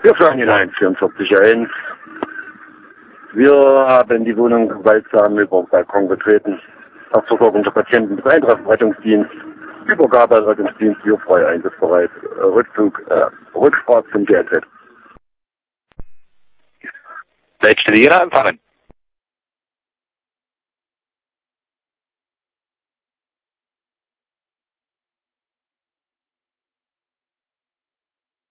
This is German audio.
Wir fahren hinein, 44.1. Wir haben die Wohnung gewaltsam über den Balkon betreten. Nach Versorgung der Patienten des Eintreffen Rettungsdienst. Übergabe an Rettungsdienst, wir frei einsatzbereit. Rückfahrt zum GLZ. Leitstelle Jena empfangen.